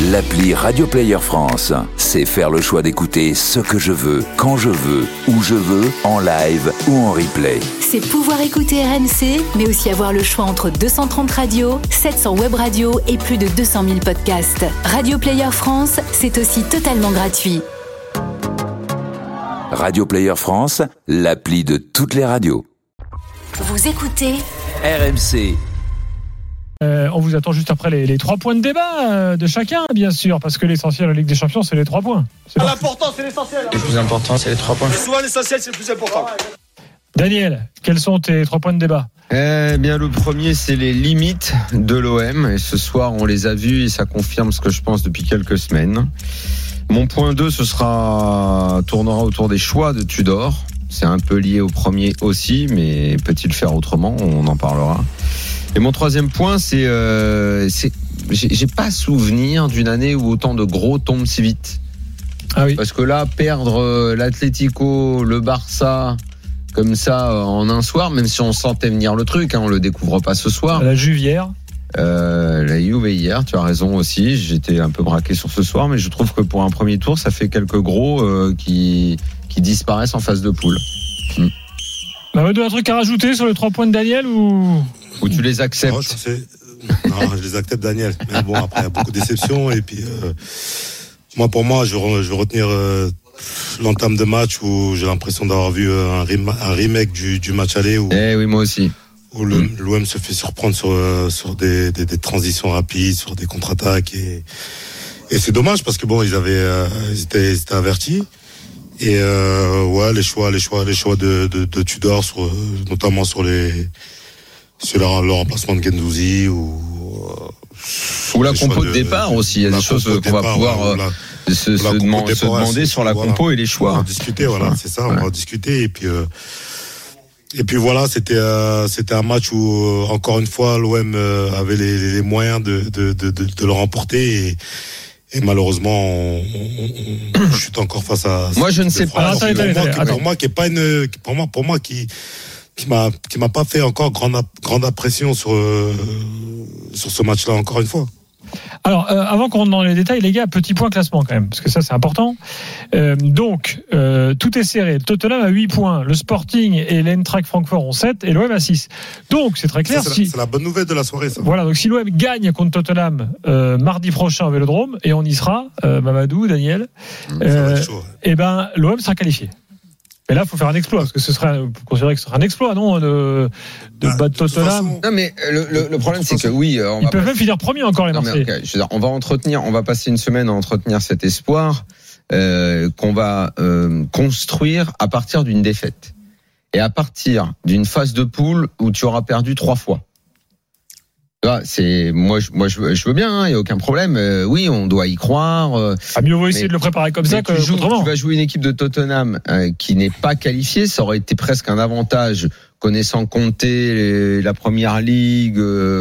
L'appli Radio Player France, c'est faire le choix d'écouter ce que je veux, quand je veux, où je veux, en live ou en replay. C'est pouvoir écouter RMC, mais aussi avoir le choix entre 230 radios, 700 web radios et plus de 200 000 podcasts. Radio Player France, c'est aussi totalement gratuit. Radio Player France, l'appli de toutes les radios. Vous écoutez RMC. On vous attend juste après les 3 points de débat de chacun, bien sûr, parce que l'essentiel de la Ligue des Champions, c'est les 3 points. L'important, c'est l'essentiel. Le plus important, c'est les 3 points. Souvent, l'essentiel, c'est le plus important. Daniel, quels sont tes 3 points de débat ? Bien, le premier, c'est les limites de l'OM. Et ce soir, on les a vues et ça confirme ce que je pense depuis quelques semaines. Mon point 2, tournera autour des choix de Tudor. C'est un peu lié au premier aussi, mais peut-il faire autrement ? On en parlera. Et mon 3e point, c'est j'ai pas souvenir d'une année où autant de gros tombent si vite. Ah oui. Parce que là, perdre l'Atlético, le Barça, comme ça en un soir, même si on sentait venir le truc, on le découvre pas ce soir. La Juve hier. La Juve hier, tu as raison aussi. J'étais un peu braqué sur ce soir, mais je trouve que pour un premier tour, ça fait quelques gros qui disparaissent en phase de poule. Mamadou, un truc à rajouter sur les 3 points de Daniel ou tu les acceptes? Non, je les accepte, Daniel. Mais bon, après, il y a beaucoup de déceptions. Et puis, pour moi, je vais retenir l'entame de match où j'ai l'impression d'avoir vu un remake du match aller. Oui, moi aussi. Où l'OM se fait surprendre sur des transitions rapides, sur des contre-attaques. Et c'est dommage parce que bon, ils étaient avertis. Et les choix de Tudor, notamment sur le remplacement de Guendouzi ou la compo de départ aussi. Il y a des choses qu'on va pouvoir se demander sur la compo et les choix. On va discuter, c'est ça. On va discuter et puis voilà, c'était un match où encore une fois l'OM avait les moyens de le remporter et malheureusement on chute encore face à. Moi je ne sais pas. Pour moi qui m'a pas fait encore grande impression sur ce match-là encore une fois. Alors, avant qu'on rentre dans les détails, les gars, petit point classement quand même, parce que ça c'est important. Donc, tout est serré. Tottenham a 8 points, le Sporting et l'Eintracht Francfort ont 7 et l'OM a 6. Donc, c'est très clair. C'est la bonne nouvelle de la soirée, ça. Voilà, donc si l'OM gagne contre Tottenham mardi prochain au Vélodrome, et on y sera, Mamadou, Daniel, et ben l'OM sera qualifié. Mais là, il faut faire un exploit, parce que considérer que ce sera un exploit, non, de battre Tottenham. Non, mais le problème, c'est que oui, ils peuvent même finir premier encore, les Marseillais. On va passer une semaine à entretenir cet espoir qu'on va construire à partir d'une défaite et à partir d'une phase de poule où tu auras perdu 3 fois. Là, moi je veux bien, il y a aucun problème. Oui, on doit y croire. Mieux vaut essayer de le préparer comme ça qu'autrement. Tu vas jouer une équipe de Tottenham qui n'est pas qualifiée, ça aurait été presque un avantage connaissant Conte, la Première Ligue.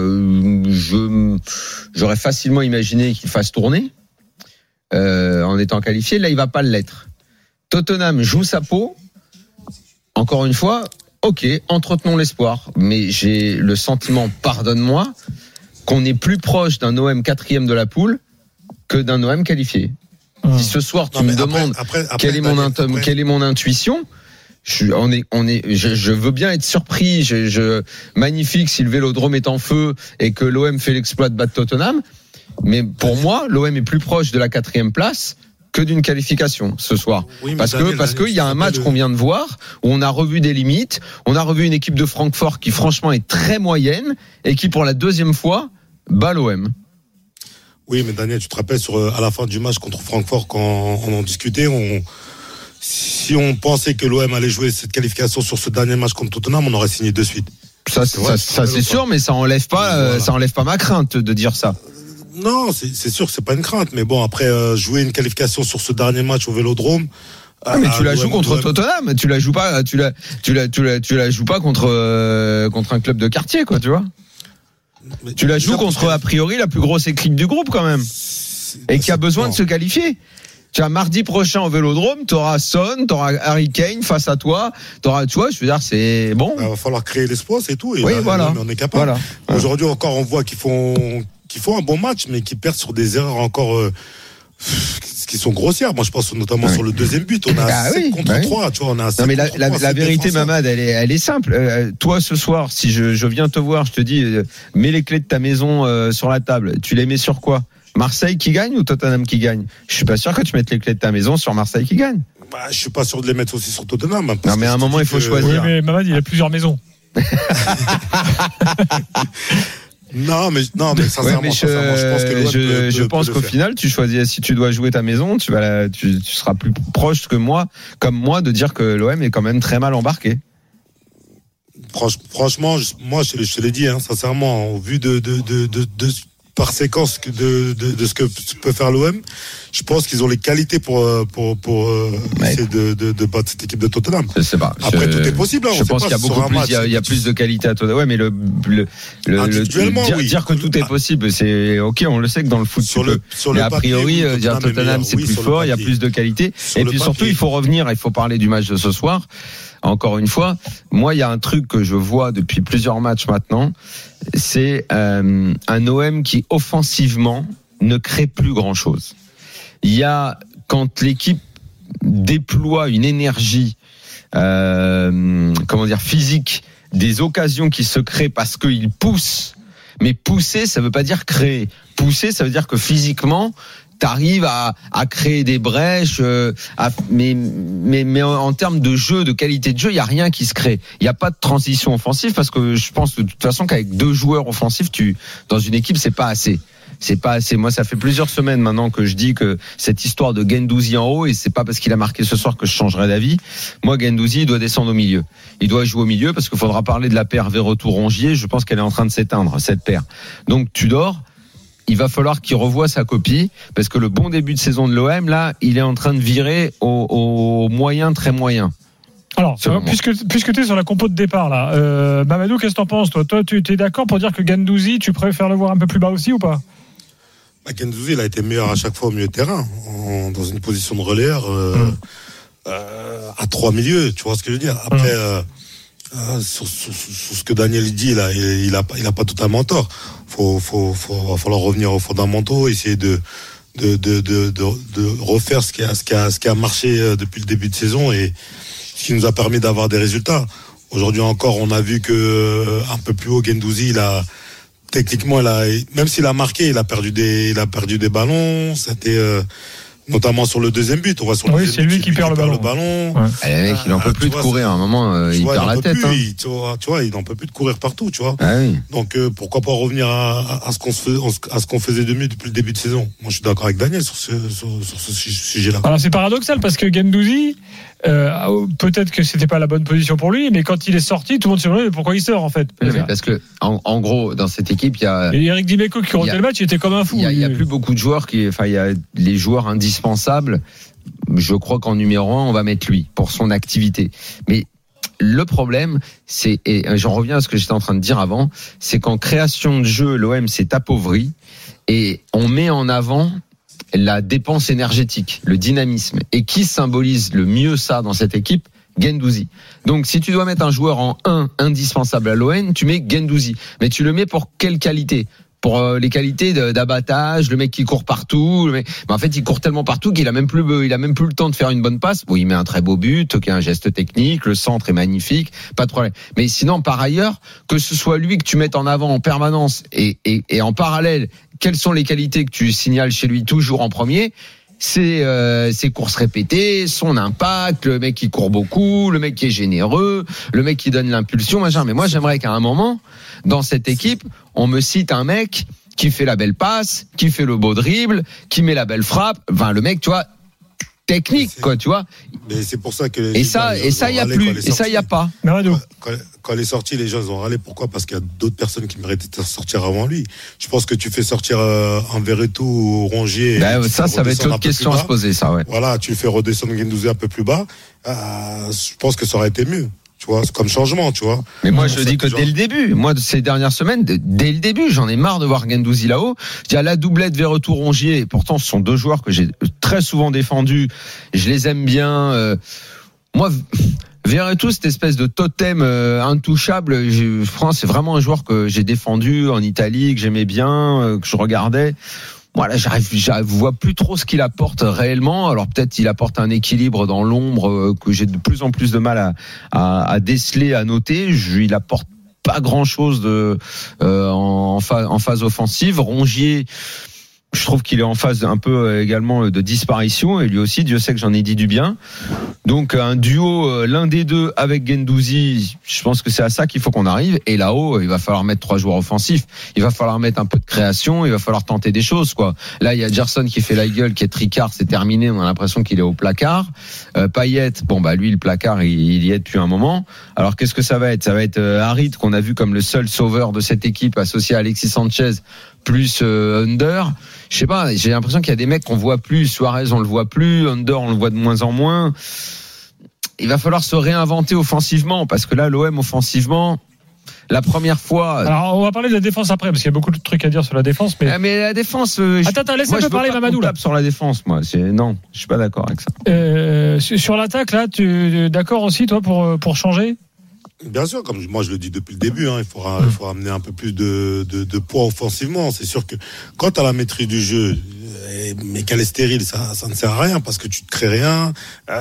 J'aurais facilement imaginé qu'il fasse tourner en étant qualifié. Là, il va pas l'être. Tottenham joue sa peau. Encore une fois. Ok, entretenons l'espoir, mais j'ai le sentiment, pardonne-moi, qu'on est plus proche d'un OM 4e de la poule que d'un OM qualifié. Si ce soir tu me demandes quelle est mon intuition, je veux bien être surpris. Magnifique si le Vélodrome est en feu et que l'OM fait l'exploit de battre Tottenham, mais pour moi, l'OM est plus proche de la 4e place que d'une qualification ce soir. Oui, parce que il y a un match qu'on vient de voir où on a revu des limites, on a revu une équipe de Francfort qui franchement est très moyenne et qui pour la 2e fois bat l'OM. Oui, mais Daniel, tu te rappelles à la fin du match contre Francfort quand on en discutait, si on pensait que l'OM allait jouer cette qualification sur ce dernier match contre Tottenham, on aurait signé de suite. Ça c'est sûr, mais ça enlève pas ma crainte de dire ça. Non, c'est sûr que c'est pas une crainte, mais bon, après jouer une qualification sur ce dernier match au Vélodrome. Mais tu la joues contre Tottenham, tu la joues pas contre un club de quartier, quoi, tu vois. Mais tu la joues contre a priori la plus grosse équipe du groupe quand même, et qui a besoin de se qualifier. Tu as mardi prochain au Vélodrome, t'auras Son, t'auras Harry Kane face à toi, tu vois, je veux dire, c'est bon. Il va falloir créer l'espoir, c'est tout. Et oui, là, voilà. on est capable. Voilà. Aujourd'hui encore, on voit qu'ils qui font un bon match, mais qui perdent sur des erreurs encore qui sont grossières. Moi, je pense notamment sur le deuxième but. On a 7 contre 3. Tu vois, on a 7 non, mais contre 3, la vérité, Mamad, elle est simple. Toi, ce soir, si je viens te voir, je te dis, mets les clés de ta maison sur la table. Tu les mets sur quoi? Marseille qui gagne ou Tottenham qui gagne? Je suis pas sûr que tu mettes les clés de ta maison sur Marseille qui gagne. Bah, je suis pas sûr de les mettre aussi sur Tottenham. Non, mais à un moment, il faut choisir. Oui, mais Mamad, il a plusieurs maisons. Non, mais sincèrement, je pense qu'au final, tu choisis, si tu dois jouer ta maison, tu seras plus proche que moi, comme moi, de dire que l'OM est quand même très mal embarqué. Franchement, moi, je te l'ai dit, sincèrement, au vu de par séquence de ce que peut faire l'OM, je pense qu'ils ont les qualités pour essayer de battre cette équipe de Tottenham. Je sais pas. Après, tout est possible. Je pense qu'il y a beaucoup plus, il y a plus de qualité à Tottenham. Ouais, mais dire que tout est possible, c'est ok. On le sait que dans le foot, mais a priori, dire Tottenham c'est plus fort, il y a plus de qualité. Et puis surtout, il faut revenir, il faut parler du match de ce soir. Encore une fois, moi, il y a un truc que je vois depuis plusieurs matchs maintenant, c'est un OM qui offensivement ne crée plus grand-chose. Il y a, quand l'équipe déploie une énergie, physique, des occasions qui se créent parce qu'ils poussent. Mais pousser, ça veut pas dire créer. Pousser, ça veut dire que physiquement, t'arrives à créer des brèches, mais en termes de jeu, de qualité de jeu, il y a rien qui se crée. Il y a pas de transition offensive parce que je pense de toute façon qu'avec 2 joueurs offensifs, dans une équipe, c'est pas assez. C'est pas assez. Moi, ça fait plusieurs semaines maintenant que je dis que cette histoire de Guendouzi en haut, et c'est pas parce qu'il a marqué ce soir que je changerai d'avis. Moi, Guendouzi, il doit descendre au milieu. Il doit jouer au milieu parce qu'il faudra parler de la paire Verretou-Rongier. Je pense qu'elle est en train de s'éteindre, cette paire. Donc, Tudor, il va falloir qu'il revoie sa copie parce que le bon début de saison de l'OM, là, il est en train de virer au moyen, très moyen. Alors, puisque tu es sur la compo de départ, là, Mamadou, qu'est-ce que t'en penses, toi? Toi, tu es d'accord pour dire que Guendouzi, tu préfères le voir un peu plus bas aussi ou pas? Guendouzi, il a été meilleur à chaque fois au milieu de terrain, dans une position de relayeur, à 3 milieux, tu vois ce que je veux dire. Après, sur ce que Daniel dit, là, il a pas totalement tort. Va falloir revenir aux fondamentaux, essayer de refaire ce qui a marché depuis le début de saison et ce qui nous a permis d'avoir des résultats. Aujourd'hui encore, on a vu que un peu plus haut, Guendouzi, techniquement, même s'il a marqué, il a perdu des ballons. C'était notamment sur le deuxième but. On voit sur c'est lui qui perd le ballon. Ouais. Le mec, il n'en peut plus de courir. À un moment, il perd la tête. Tu vois, il n'en peut plus de courir partout, tu vois. Ah oui. Donc, pourquoi pas revenir à ce qu'on faisait de mieux depuis le début de saison. Moi, je suis d'accord avec Daniel sur ce sujet-là. Alors, c'est paradoxal parce que Guendouzi, peut-être que c'était pas la bonne position pour lui, mais quand il est sorti, tout le monde se demandait pourquoi il sort en fait. Mais parce que en gros, dans cette équipe, il y a Eric Dimeco qui rentait le match, il était comme un fou. Il y a plus beaucoup de joueurs il y a les joueurs indispensables. Je crois qu'en numéro 1, on va mettre lui pour son activité. Mais le problème, et j'en reviens à ce que j'étais en train de dire avant, c'est qu'en création de jeu, l'OM s'est appauvri et on met en avant la dépense énergétique, le dynamisme. Et qui symbolise le mieux ça dans cette équipe? Guendouzi. Donc si tu dois mettre un joueur en 1 indispensable à l'OM, tu mets Guendouzi. Mais tu le mets pour quelle qualité? Pour les qualités d'abattage, le mec qui court partout, mais en fait il court tellement partout qu'il a même plus le temps de faire une bonne passe. Bon, il met un très beau but, un geste technique, le centre est magnifique, pas de problème. Mais sinon par ailleurs, que ce soit lui que tu mettes en avant en permanence et en parallèle, quelles sont les qualités que tu signales chez lui toujours en premier? C'est ses courses répétées, son impact, le mec qui court beaucoup, le mec qui est généreux, le mec qui donne l'impulsion, machin. Mais moi, j'aimerais qu'à un moment, dans cette équipe, on me cite un mec qui fait la belle passe, qui fait le beau dribble, qui met la belle frappe. Enfin, le mec, tu vois, technique, quoi, tu vois. Mais c'est pour ça que et ça, il y a plus, et ça, il y a pas. Quand elle est sortie, les gens ils ont râlé. Pourquoi? Parce qu'il y a d'autres personnes qui méritaient de sortir avant lui. Je pense que tu fais sortir un Verretou ou Rongier. Ça va être autre question à se poser, ça, ouais. Voilà, tu fais redescendre Guendouzi un peu plus bas. Je pense que ça aurait été mieux. Tu vois, c'est comme changement, tu vois. Mais moi, je dis que dès le dès ces dernières semaines, dès le début, j'en ai marre de voir Guendouzi là-haut. Il y a la doublette Verretou-Rongier. Pourtant, ce sont 2 joueurs que j'ai très souvent défendus. Je les aime bien. Moi, Verretou, cette espèce de totem intouchable, France, c'est vraiment un joueur que j'ai défendu en Italie, que j'aimais bien, que je regardais. Voilà, je vois plus trop ce qu'il apporte réellement. Alors peut-être il apporte un équilibre dans l'ombre que j'ai de plus en plus de mal à déceler, à noter. Il apporte pas grand-chose en phase offensive. Rongier, je trouve qu'il est en phase un peu également de disparition, et lui aussi, Dieu sait que j'en ai dit du bien. Donc un duo, l'un des deux avec Guendouzi, je pense que c'est à ça qu'il faut qu'on arrive. Et là-haut, il va falloir mettre 3 joueurs offensifs. Il va falloir mettre un peu de création. Il va falloir tenter des choses, quoi. Là, il y a Gerson qui fait la gueule, qui est tricard, c'est terminé. On a l'impression qu'il est au placard. Payet, lui, le placard, il y est depuis un moment. Alors qu'est-ce que ça va être ? Ça va être Harit, qu'on a vu comme le seul sauveur de cette équipe, associé à Alexis Sanchez, plus Under. Je sais pas, j'ai l'impression qu'il y a des mecs qu'on voit plus. Suarez, on le voit plus. Under, on le voit de moins en moins. Il va falloir se réinventer offensivement, parce que là, l'OM offensivement, la première fois. Alors, on va parler de la défense après, parce qu'il y a beaucoup de trucs à dire sur la défense. Mais la défense. Attends, laisse un peu parler Mamadou. Là. Sur la défense, moi. Non, je suis pas d'accord avec ça. Sur l'attaque, là, tu es d'accord aussi, toi, pour changer ? Bien sûr, comme moi je le dis depuis le début, il faut amener un peu plus de poids offensivement. C'est sûr que quand tu as la maîtrise du jeu, mais qu'elle est stérile, ça ne sert à rien, parce que tu ne crées rien,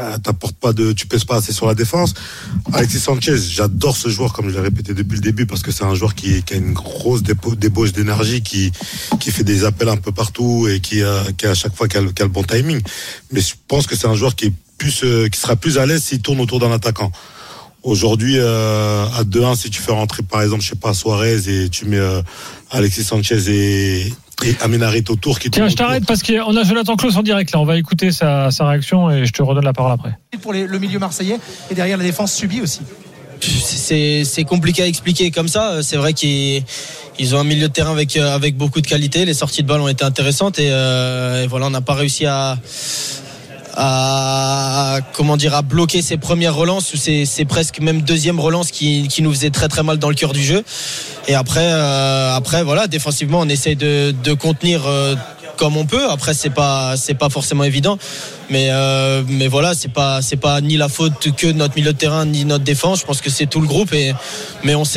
tu pèses pas assez sur la défense. Alexis Sanchez, j'adore ce joueur, comme je l'ai répété depuis le début, parce que c'est un joueur qui a une grosse débauche d'énergie, qui fait des appels un peu partout, et qui à chaque fois qui a le bon timing. Mais je pense que c'est un joueur qui sera plus à l'aise s'il tourne autour d'un attaquant. Aujourd'hui, à 2-1, si tu fais rentrer, par exemple, Suarez, et tu mets Alexis Sanchez et Amin Harit autour. Tiens, je t'arrête parce qu'on a Jonathan Claus en direct là. On va écouter sa réaction et je te redonne la parole après. Pour le milieu marseillais, et derrière la défense subie aussi. C'est compliqué à expliquer comme ça. C'est vrai qu'ils ont un milieu de terrain avec beaucoup de qualité. Les sorties de balles ont été intéressantes, et voilà, on n'a pas réussi à bloquer ces premières relances, ou c'est presque même deuxième relance qui nous faisait très très mal dans le cœur du jeu. Et après voilà, défensivement on essaye de contenir comme on peut. Après c'est pas forcément évident, mais voilà, c'est pas ni la faute que notre milieu de terrain ni notre défense. Je pense que c'est tout le groupe, mais on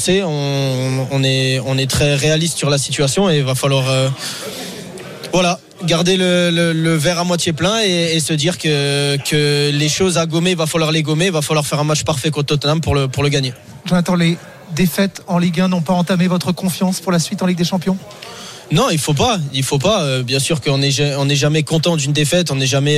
est très réaliste sur la situation, et il va falloir voilà, garder le verre à moitié plein et se dire que les choses à gommer, il va falloir les gommer. Il va falloir faire un match parfait contre Tottenham pour le gagner. Jonathan, les défaites en Ligue 1 n'ont pas entamé votre confiance pour la suite en Ligue des Champions ? Non, il faut pas. Bien sûr qu'on n'est jamais content d'une défaite. On n'est jamais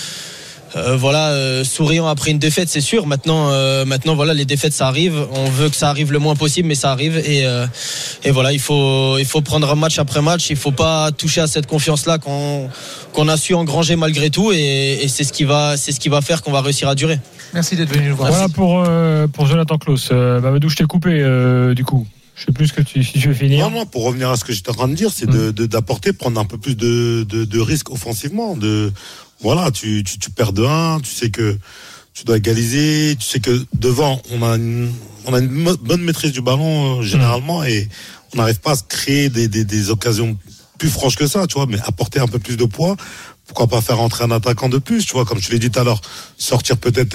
souriant après une défaite, c'est sûr. Maintenant, voilà, les défaites, ça arrive. On veut que ça arrive le moins possible, mais ça arrive. Et voilà, il faut prendre match après match. Il faut pas toucher à cette confiance-là qu'on a su engranger malgré tout. Et c'est ce qui va faire qu'on va réussir à durer. Merci d'être venu nous voir. Voilà pour Jonathan Claus. Mamadou, je t'ai coupé du coup. Je sais plus si tu veux finir. Non, pour revenir à ce que j'étais en train de dire, c'est d'apporter, prendre un peu plus de risques offensivement. Voilà, tu perds de 1, tu sais que tu dois égaliser, tu sais que devant, on a une bonne maîtrise du ballon généralement, et on n'arrive pas à se créer des occasions plus franches que ça, tu vois, mais apporter un peu plus de poids. Pourquoi pas faire entrer un attaquant de plus, tu vois, comme je l'ai dit tout à l'heure, sortir peut-être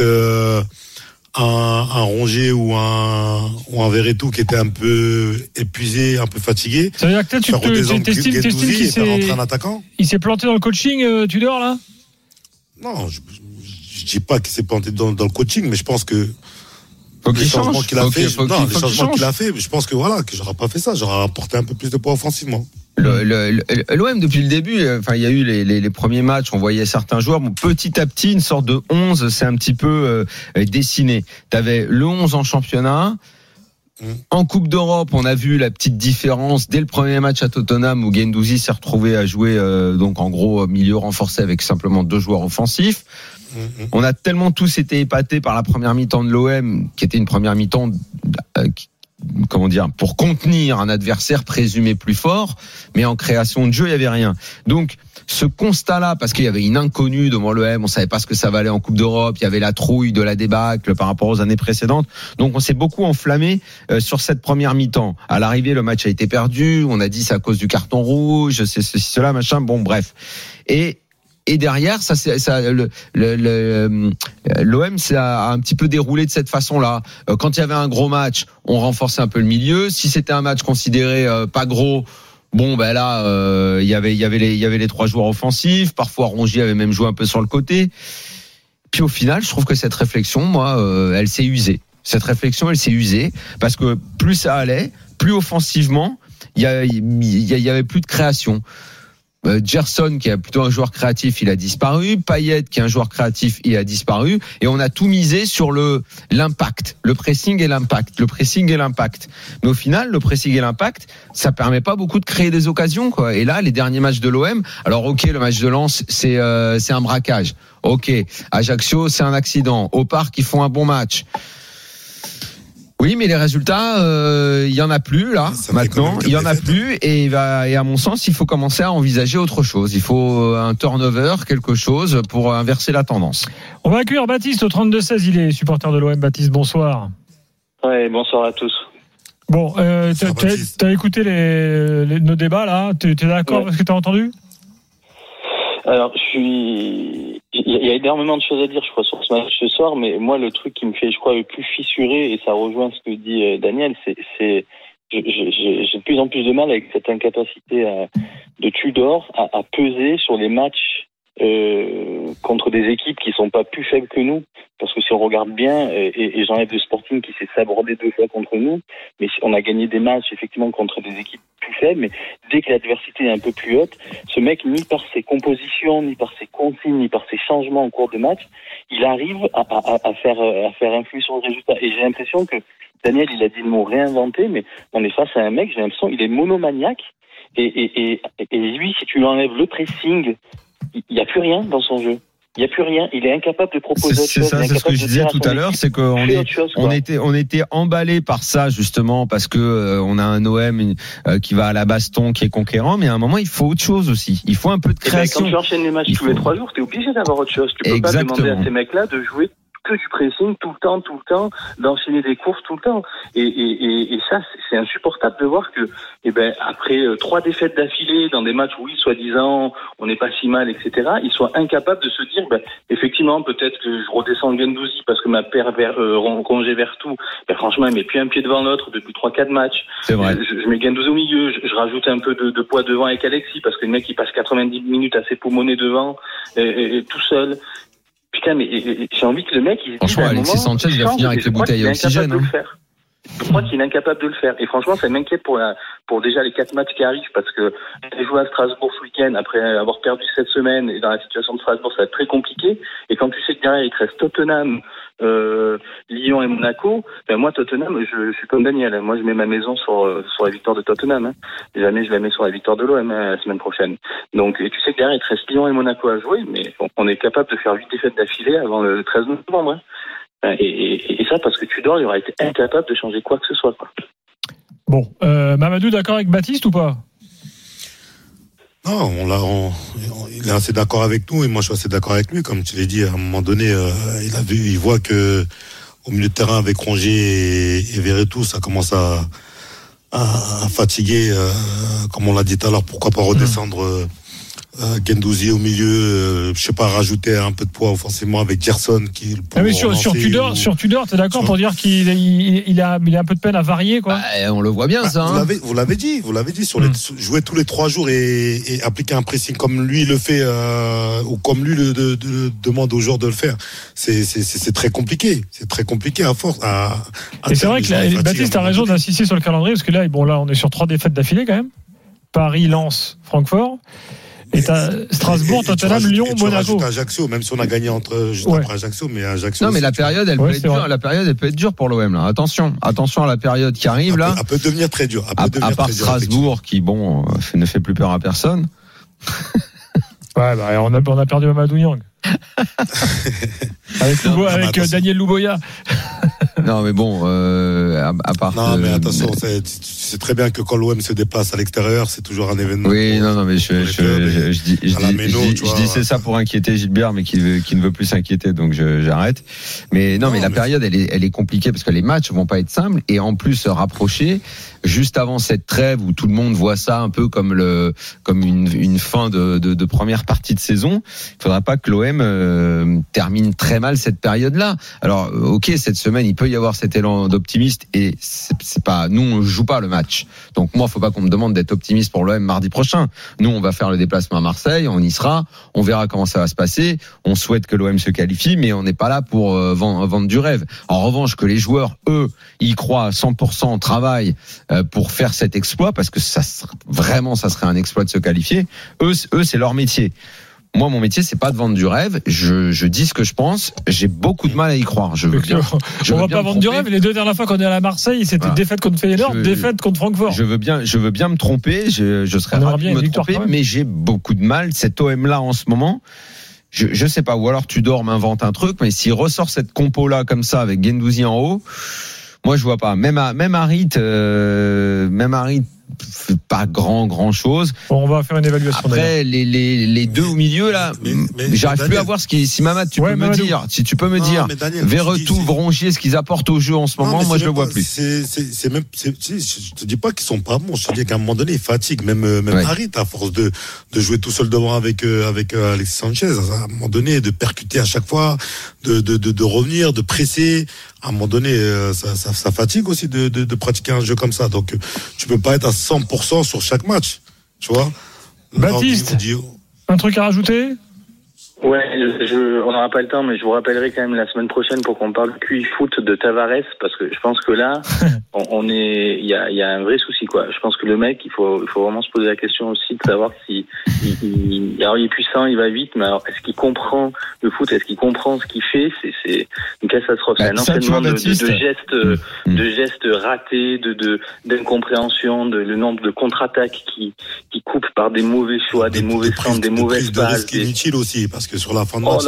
un Rongier ou un Verretou qui était un peu épuisé, un peu fatigué. Ça veut dire que là, tu t'estimes qu'il s'est planté dans le coaching, Tudor, là? Non, je dis pas qu'il s'est planté dans le coaching, mais je pense que les changements qu'il a fait, je pense que voilà, que j'aurais pas fait ça, j'aurais apporté un peu plus de poids offensivement. L'OM depuis le début, il y a eu les premiers matchs, on voyait certains joueurs, petit à petit une sorte de 11 c'est un petit peu dessiné. T'avais le 11 en championnat. En Coupe d'Europe, on a vu la petite différence dès le premier match à Tottenham où Guendouzi s'est retrouvé à jouer donc en gros milieu renforcé avec simplement 2 joueurs offensifs. On a tellement tous été épatés par la première mi-temps de l'OM, qui était une première mi-temps pour contenir un adversaire présumé plus fort, mais en création de jeu, il y avait rien. Donc ce constat-là, parce qu'il y avait une inconnue devant l'OM, on savait pas ce que ça valait en Coupe d'Europe, il y avait la trouille de la débâcle par rapport aux années précédentes. Donc on s'est beaucoup enflammé sur cette première mi-temps. À l'arrivée, le match a été perdu, on a dit c'est à cause du carton rouge, c'est ceci, cela, machin, bon bref. Et Et derrière, l'OM ça a un petit peu déroulé de cette façon-là. Quand il y avait un gros match, on renforçait un peu le milieu. Si c'était un match considéré pas gros, bon ben là, il y avait les 3 joueurs offensifs. Parfois, Rongier avait même joué un peu sur le côté. Puis au final, je trouve que cette réflexion, moi, elle s'est usée. Cette réflexion, elle s'est usée parce que plus ça allait, plus offensivement, il y avait plus de création. Gerson, qui est plutôt un joueur créatif, il a disparu. Payet, qui est un joueur créatif, il a disparu. Et on a tout misé sur l'impact, le pressing et l'impact, Mais au final, le pressing et l'impact, ça permet pas beaucoup de créer des occasions, quoi. Et là, les derniers matchs de l'OM, alors ok, le match de Lens, c'est un braquage. Ok, Ajaccio, c'est un accident. Au Parc, ils font un bon match. Oui, mais les résultats, il y en a plus là. Maintenant, il y en a plus, et à mon sens, il faut commencer à envisager autre chose. Il faut un turnover, quelque chose pour inverser la tendance. On va accueillir Baptiste au 32-16. Il est supporter de l'OM. Baptiste, bonsoir. Ouais, bonsoir à tous. Bon, t'as écouté nos débats là. T'es d'accord avec ce que t'as entendu? Alors, il y a énormément de choses à dire, je crois, sur ce match ce soir, mais moi, le truc qui me fait, je crois, le plus fissurer, et ça rejoint ce que dit Daniel, j'ai de plus en plus de mal avec cette incapacité de Tudor à peser sur les matchs contre des équipes qui sont pas plus faibles que nous, parce que si on regarde bien, et j'enlève le Sporting qui s'est sabordé 2 fois contre nous, mais on a gagné des matchs effectivement contre des équipes plus faibles, mais dès que l'adversité est un peu plus haute, ce mec, ni par ses compositions, ni par ses consignes, ni par ses changements en cours de match, il arrive à faire influer sur le résultat. Et j'ai l'impression que Daniel, il a dit le mot réinventer, mais on est face à un mec, j'ai l'impression il est monomaniaque, et lui, si tu lui enlèves le pressing, il n'y a plus rien dans son jeu. Il n'y a plus rien. Il est incapable de proposer autre chose. C'est ça, c'est ce que je disais tout à l'heure, c'est qu'on était emballé par ça, justement, parce que on a un OM qui va à la baston, qui est conquérant, mais à un moment, il faut autre chose aussi. Il faut un peu de création. Quand tu enchaînes les matchs tous les 3 jours, tu es obligé d'avoir autre chose. Tu peux pas demander à ces mecs-là de jouer que du pressing tout le temps, d'enchaîner des courses tout le temps. Et ça, c'est insupportable de voir que, après 3 défaites d'affilée dans des matchs où, oui, soi-disant, on n'est pas si mal, etc., ils soient incapables de se dire, effectivement, peut-être que je redescends Guendouzi parce que ma paire Rongier Vertou, franchement, il met plus un pied devant l'autre depuis 3-4 matchs. C'est vrai. Je mets Guendouzi au milieu, je rajoute un peu de poids devant avec Alexis parce que le mec, il passe 90 minutes à s'époumoner devant, et tout seul. Putain, mais j'ai envie que le mec, il franchement, Alexis Sanchez va finir avec les bouteilles à oxygène. Je crois qu'il est incapable de le faire. Et franchement, ça m'inquiète pour déjà les 4 matchs qui arrivent, parce que aller jouer à Strasbourg ce week-end, après avoir perdu cette semaine, et dans la situation de Strasbourg, ça va être très compliqué. Et quand tu sais que derrière, il te reste Tottenham, Lyon et Monaco, moi, Tottenham, je suis comme Daniel. Moi, je mets ma maison sur la victoire de Tottenham. Et jamais je la mets sur la victoire de l'OM la semaine prochaine. Donc, et tu sais que derrière, il te reste Lyon et Monaco à jouer, mais on est capable de faire 8 défaites d'affilée avant le 13 novembre. Et ça, parce que Tudor, il aurait été incapable de changer quoi que ce soit, quoi. Bon, Mamadou, d'accord avec Baptiste ou pas? Non, il est assez d'accord avec nous, et moi je suis assez d'accord avec lui. Comme tu l'as dit, à un moment donné, il voit que au milieu de terrain avec Rongier et Verretou, ça commence à fatiguer. Comme on l'a dit tout à l'heure, pourquoi pas redescendre Guendouzi au milieu, je sais pas, rajouter un peu de poids offensivement avec Gerson qui. Mais sur Tudor, t'es d'accord pour dire qu'il a un peu de peine à varier, quoi. On le voit bien, ça. Hein. Vous l'avez dit jouer tous les 3 jours et appliquer un pressing comme lui le fait ou comme lui le demande aux joueurs de le faire. C'est très compliqué. C'est très compliqué à force. Et c'est vrai que Baptiste a raison d'insister sur le calendrier, parce que là, on est sur 3 défaites d'affilée quand même. Paris, Lens, Francfort. Et t'as Strasbourg, Tottenham, Lyon, Monaco. Ajaccio, même si on a gagné après Ajaccio, mais Ajaccio. Non, mais la période, elle peut être dure. La période, elle peut être dure pour l'OM, là. Attention à la période qui arrive, là. Elle peut devenir très dure. À part Strasbourg, qui, ne fait plus peur à personne. Ouais, on a perdu Mamadou Niang. avec Daniel Louboya. Non, mais bon, à part. Non, mais attention, c'est très bien que quand l'OM se déplace à l'extérieur, c'est toujours un événement. Oui, non, mais je dis c'est ça pour inquiéter Gilbert, mais qui ne veut plus s'inquiéter, donc j'arrête. Mais non, mais la période, elle est compliquée parce que les matchs vont pas être simples, et en plus rapprochés. juste avant cette trêve où tout le monde voit ça un peu comme une fin de première partie de saison, il faudra pas que l'OM termine très mal cette période-là. Alors, ok, cette semaine, il peut y avoir cet élan d'optimiste et c'est pas, nous, on joue pas le match. Donc moi, faut pas qu'on me demande d'être optimiste pour l'OM mardi prochain. Nous, on va faire le déplacement à Marseille, on y sera, on verra comment ça va se passer. On souhaite que l'OM se qualifie, mais on n'est pas là pour vendre du rêve. En revanche, que les joueurs, eux, ils croient à 100% au travail pour faire cet exploit, parce que ça serait un exploit de se qualifier. Eux, c'est leur métier. Moi, mon métier, c'est pas de vendre du rêve. Je dis ce que je pense. J'ai beaucoup de mal à y croire. On va pas vendre du rêve. Les 2 dernières fois qu'on est allé à Marseille, c'était défaite contre Feyenoord, défaite contre Francfort. Je veux bien me tromper. Je serais ravi de me tromper, mais j'ai beaucoup de mal. Cet OM-là, en ce moment, je sais pas. Ou alors tu dors, m'invente un truc, mais s'il ressort cette compo-là comme ça avec Guendouzi en haut, moi, je vois pas. Même Harit, pas grand chose. Bon, on va faire une évaluation. Après, les deux au milieu là, mais j'arrive plus à voir ce qui. Si Mamad, tu peux me dire, si tu peux me dire, Verretou, Vrongier, ce qu'ils apportent au jeu en ce moment, moi je le vois plus. C'est même, je te dis pas qu'ils sont pas bons. Je te dis qu'à un moment donné, ils fatiguent. Même Harit, à force de jouer tout seul devant avec Alexis Sanchez, à un moment donné, de percuter à chaque fois, de revenir, de presser. À un moment donné, ça fatigue aussi de pratiquer un jeu comme ça. Donc, tu peux pas être à 100% sur chaque match, tu vois. Baptiste, un truc à rajouter? Ouais, on n'aura pas le temps, mais je vous rappellerai quand même la semaine prochaine pour qu'on parle QI foot de Tavares, parce que je pense que là, il y a un vrai souci, quoi. Je pense que le mec, il faut vraiment se poser la question aussi de savoir si, alors il est puissant, il va vite, mais alors est-ce qu'il comprend le foot, est-ce qu'il comprend ce qu'il fait? C'est une catastrophe, c'est un enchaînement de gestes ratés, d'incompréhension, le nombre de contre-attaques qui coupent par des mauvais choix, des mauvais centres, des mauvaises passes. C'est inutile aussi, parce que sur la fin de match,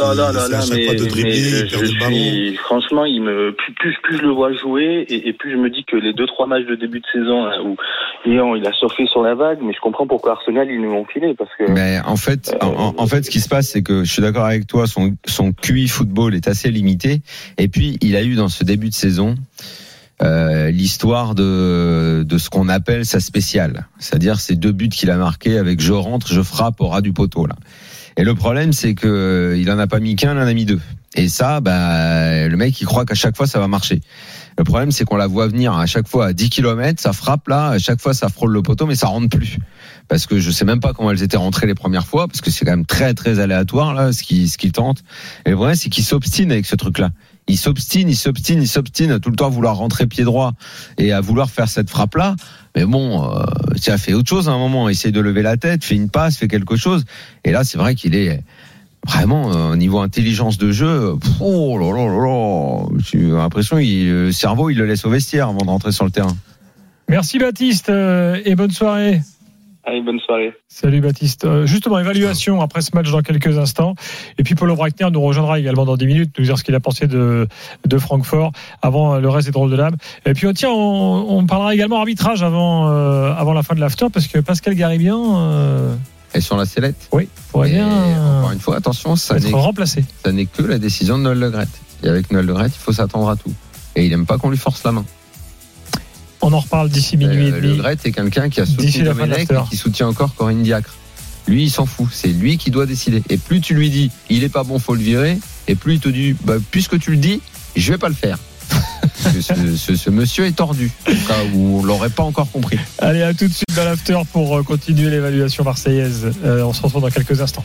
franchement, plus je le vois jouer, et plus je me dis que les 2-3 matchs de début de saison là, où Lyon il a surfé sur la vague, mais je comprends pourquoi Arsenal ils nous ont filé, parce que. Mais en fait, ce qui se passe, c'est que je suis d'accord avec toi, son QI football est assez limité, et puis il a eu dans ce début de saison l'histoire de ce qu'on appelle sa spéciale, c'est-à-dire ces 2 buts qu'il a marqués avec je rentre, je frappe au ras du poteau là. Et le problème, c'est que il en a pas mis qu'un, il en a mis 2. Et ça, le mec, il croit qu'à chaque fois, ça va marcher. Le problème, c'est qu'on la voit venir à chaque fois à 10 km, ça frappe là, à chaque fois, ça frôle le poteau, mais ça rentre plus. Parce que je sais même pas comment elles étaient rentrées les premières fois, parce que c'est quand même très, très aléatoire, là, ce qu'il tente. Et le problème, c'est qu'il s'obstine avec ce truc-là. Il s'obstine tout le temps à vouloir rentrer pied droit et à vouloir faire cette frappe-là. Mais bon, tu as fait autre chose à un moment. Essaye de lever la tête, fais une passe, fais quelque chose. Et là, c'est vrai qu'il est vraiment au niveau intelligence de jeu. Oh là là là là. J'ai l'impression le cerveau, il le laisse au vestiaire avant de rentrer sur le terrain. Merci Baptiste et bonne soirée. Allez, bonne soirée. Salut Baptiste. Justement, évaluation après ce match dans quelques instants. Et puis Paulo Breitner nous rejoindra également dans 10 minutes, nous dire ce qu'il a pensé de Francfort avant le reste des drôles de l'âme. Et puis on parlera également arbitrage avant la fin de l'after, parce que Pascal Garibian est sur la sellette. Oui, pourrait bien. Encore une fois, attention, ça n'est que la décision de Noël Le Graët. Et avec Noël Le Graët, il faut s'attendre à tout. Et il n'aime pas qu'on lui force la main. On en reparle d'ici minuit et demi. Le Graët, c'est quelqu'un qui a soutenu Domenech et qui soutient encore Corinne Diacre. Lui, il s'en fout. C'est lui qui doit décider. Et plus tu lui dis, il est pas bon, faut le virer. Et plus il te dit, puisque tu le dis, je vais pas le faire. ce monsieur est tordu. En tout cas, où on l'aurait pas encore compris. Allez, à tout de suite dans l'after pour continuer l'évaluation marseillaise. On se retrouve dans quelques instants.